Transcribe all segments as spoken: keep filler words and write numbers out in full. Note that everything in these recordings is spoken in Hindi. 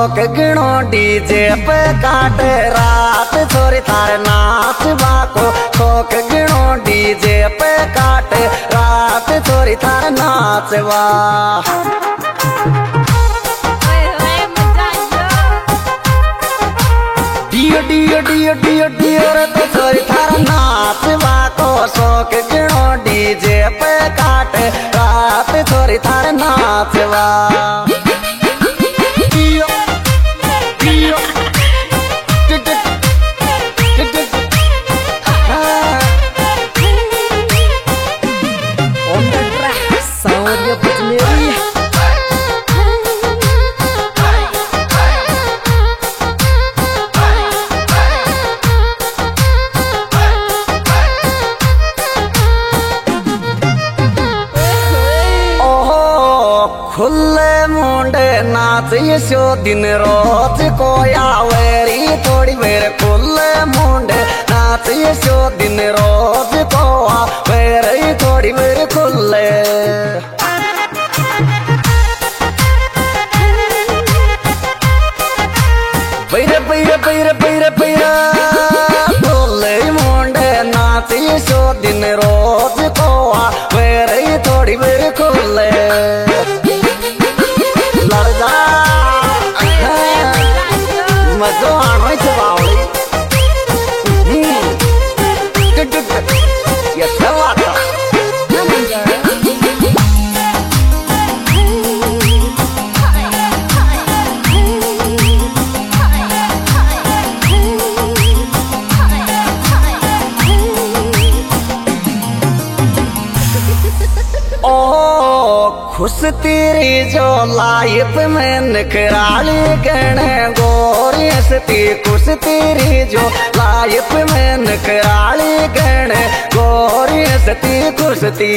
शौक गिनो डीजे पे काटे रात छोरी थारे नाचवा को शौक गिनो डीजे पे काटे रात छोरी थारे नाचवा। डियो डियो डियो डियो डियो रे तो छोरी थारा नाचवा को शौक गिनो डीजे पे काटे रात छोरी थारे नाचवा। खुले मुंडे नाच सो दिन रोज को आवेरी थोड़ी मेरे खुले मुंडे नाच सो दिन रोज को आवेरी थोड़ी मेरे खुले। बैरे बैरे बैरे बैरे बैरे खुले मुंडे नाच सो दिन रोज को आवेरी थोड़ी मेरे खुले। मजो आनो चबावली ये सवा का खुश तेरी जो लाइफ में निखराली गणे गोरी हंसती खुश तेरी जो लाइफ में निखराली गणे गोरी हंसती खुशती।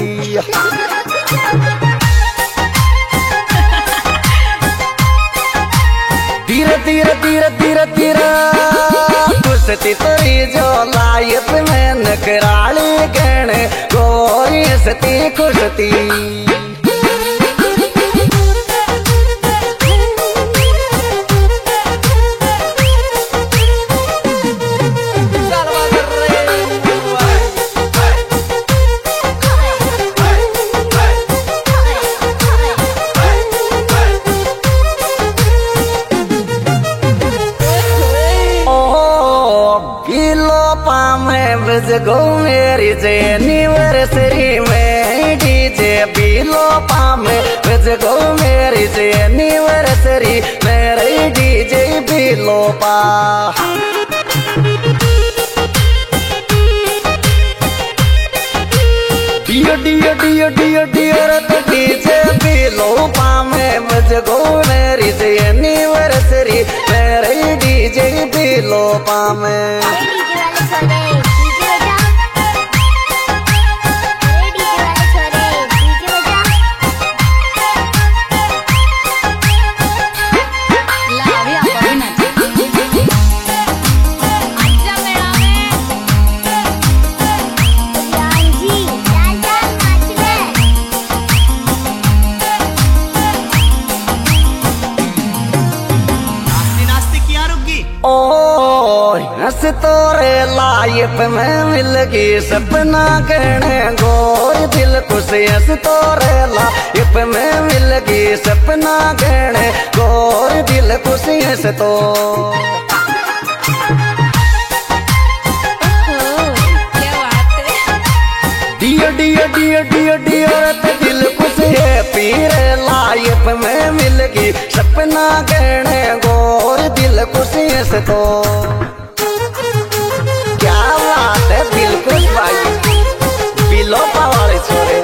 धीरे धीरे धीरे धीरे धीरे खुशती तेरी जो लाइफ में निखराली गणे गोरी हंसती खुशती। गो मेरी जे एनिवर्सरी में डीजे बिलो पामे बज गो मेरी जे एनिवर्सरी मेरे डीजे बिलो पा। डियो डियो डियो डियो डियो रे तो डीजे बिलो पामे बज गो मेरी जे एनिवर्सरी मेरे डीजे बिलो पामे। हंस तोरे लाइफ में मिलगी सपना गणे गोर दिल खुश हंस तोरे लाइफ में मिलगी सपना गणे गोर दिल खुश हंस तो। डियो डियो डियो डियो डियो रे दिल खुश है पीरे लाइफ में मिलगी सपना गणे गोर दिल खुश हंस तो। दिल खुश भाई बिलो पावाले छोरे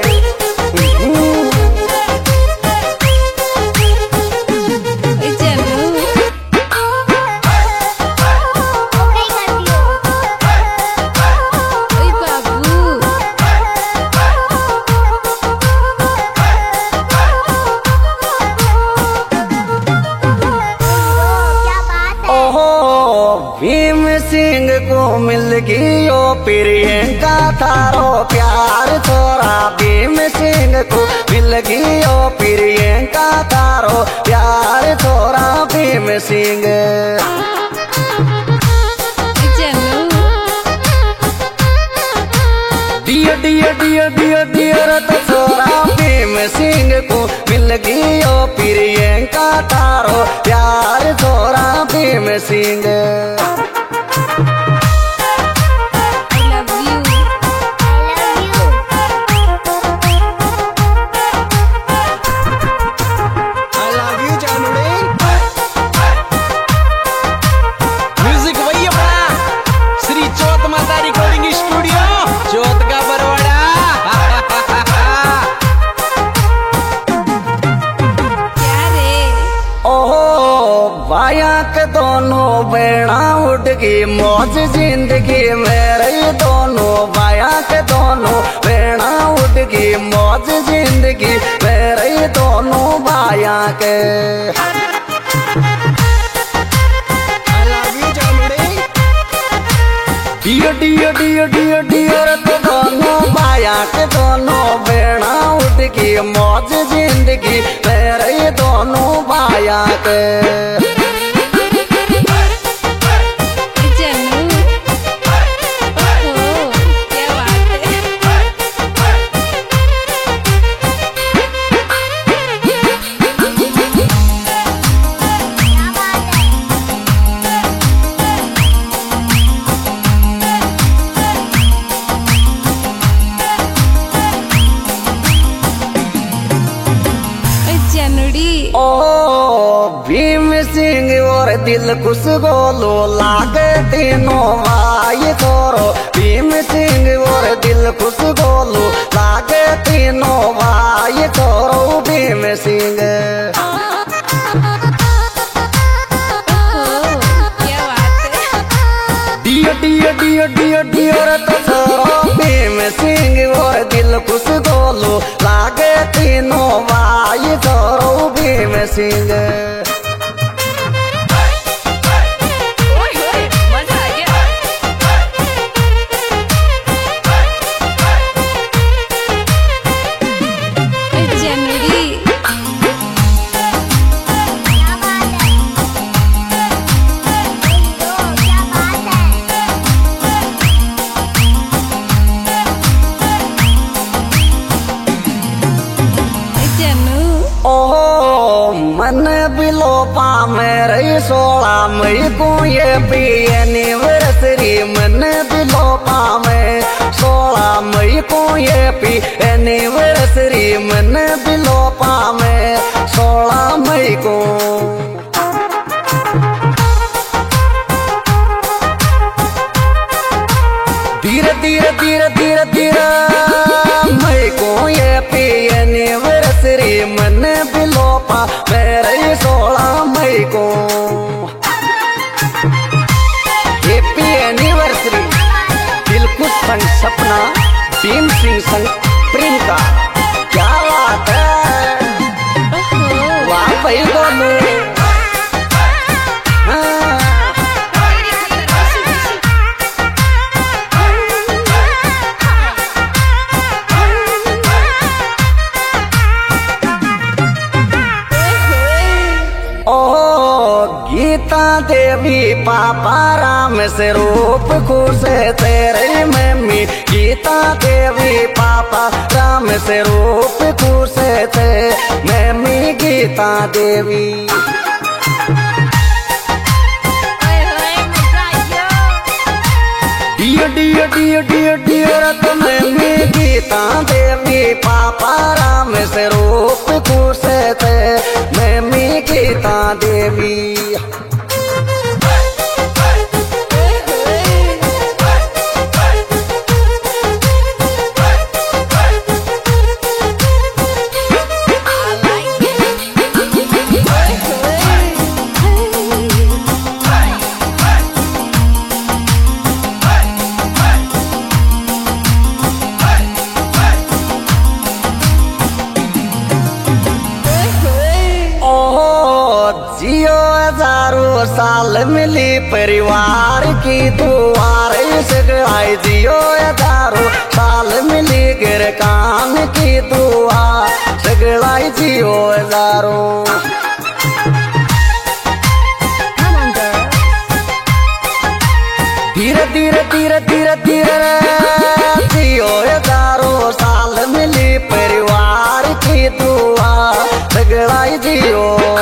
भीम सिंह को मिल गयो प्रियंका थारो प्यार छोरा। भीम सिंह को मिल गयो प्रियंका थारो प्यार छोरा। भीम सिंह डियो डियो डियो डियो डियो रत छोरा। भीम सिंह को मिल गयो प्रियंका थारो प्यार छोरा। भीम सिंह के दोनों बेड़ा उठ गई मौज जिंदगी मेरे दोनों बाया के दोनों बेड़ा उठ गई मौज जिंदगी मेरे दोनों बाया के। डियो डियो डियो डियो डियो तो दोनों बाया के दोनों बेड़ा उठ गई मौज जिंदगी मेरे दोनों बाया के। ओ भीम सिंह और दिल कुछ गोलो लागे तीनों भाई तोरो। भीम सिंह और दिल कुछ गोलो लागे तीनों भाई तोरो। भीम सिंह डियो डियो डियो डियो डियो रत छोरो। भीम सिंह और दिल कुछ गोलो लागे तीनों भाई तोरो। भीम सिंह मन बिलो पा मेरे सोलह मई को ये भी एनिवर्सरी। मन बिलो पा में सोलह मई को ये भी एनिवर्सरी। मन बिलो पा में सोलह मई को धीरे धीरे धीरे धीरे धीरे मई को ये भी एनिवर्सरी। मन बिलो पा मेरे सोलह मई को हैप्पी एनिवर्सरी। दिलकुश संग सपना भीम सिंह संग प्रियंका क्या बात है। वाह भाई दोनों गीता देवी पापा राम से रूप खुश तेरे मम्मी। गीता देवी पापा राम से रूप खुश थे मम्मी। गीता देवी डियो डियो डियो डियो डियो रत मम्मी। गीता देवी पापा राम से रूप खुश थे मम्मी। गीता देवी जियो हजारों साल मिली परिवार की दुआर सगाई जियो दारो साल मिली गिर कान की दुआ सगाई जियो दारो धीरे धीरे धीरे धीरे धीरे जियो दारो साल मिली परिवार की दुआ सगाई जियो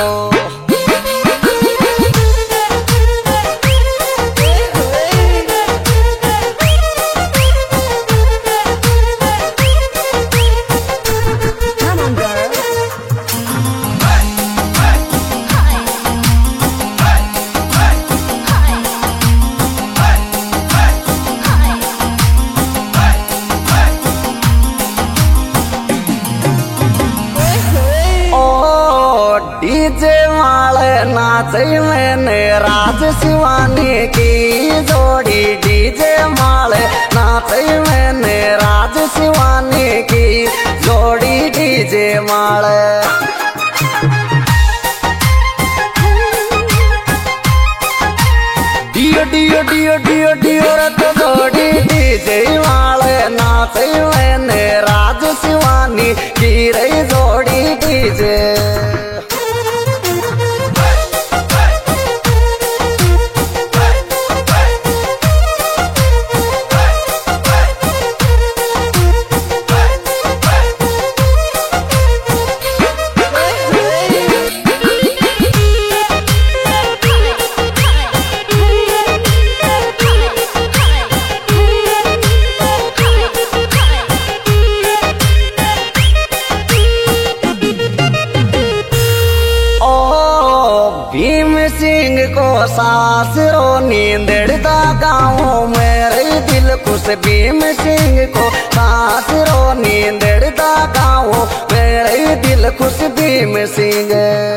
डीजे वाले नाचे मैंने राज शिवानी की जोड़ी डीजे वाले नाचे मैंने राज शिवानी की जोड़ी डीजे वाले डियो डियो डियो डियो डियो रत जोड़ी डीजे वाले नाचे मैंने राज शिवानी की रही जोड़ी डीजे भीम सिंह को सासरो नींदड़ता गाँव मेरे दिल खुश भीम सिंह को सासरो नींदड़ता गाँव मेरे दिल खुश भीम सिंह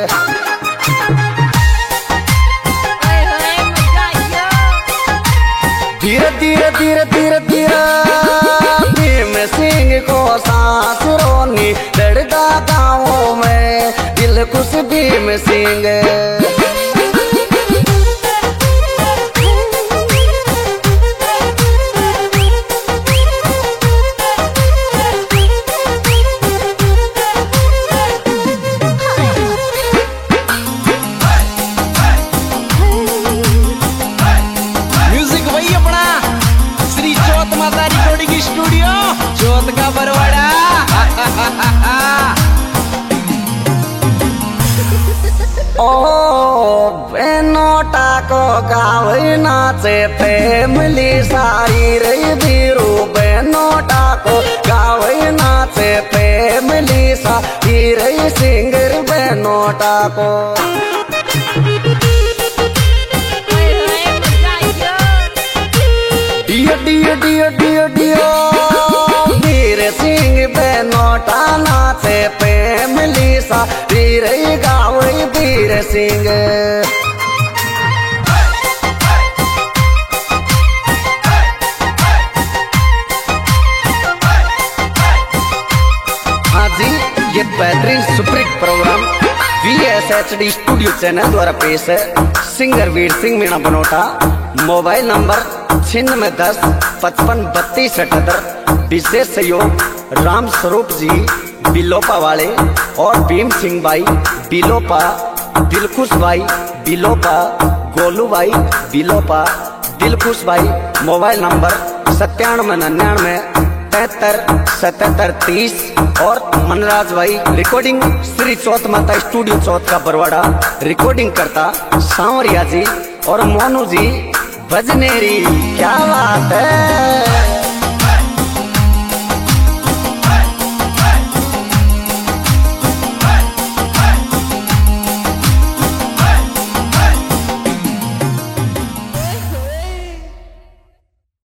धीरे धीरे धीरे धीरे धीरे भीम सिंह को सासरो नींदड़ता गाँव में दिल खुश भीम सिंह म्यूजिक वही अपना श्री चौथ माता रिकॉर्डिंग स्टूडियो चौथ का बरवाड़ा ओ बेनोटा को गावे नाचे फैमिली सारी रही बीरू बेनोटा को गावे नाचे फैमिली सारी रही सिंगर बेनोटा को डियो डियो डियो डियो डियो वीर सिंह बेनोटा नाचे फैमिली सारी रही गावे वीर सिंह हाँ जी ये बेहतरीन superhit programme V S H D studio channel द्वारा पेश है singer Veer Singh Meena Banota mobile number छिन्नवे दस पचपन बत्तीस अठहत्तर विशेष सहयोग राम स्वरूप जी बिलोपा वाले और भीम सिंह भाई बिलोपा दिलखुश भाई बिलोपा गोलू भाई बिलोपा दिलखुश भाई मोबाइल नंबर सत्तानवे निन्यानवे तिहत्तर सतहत्तर तीस और मनराज भाई रिकॉर्डिंग श्री चौथ माता स्टूडियो चौथ का बरवाड़ा रिकॉर्डिंग करता सांवरिया जी और मोनू जी भजनेरी क्या बात है।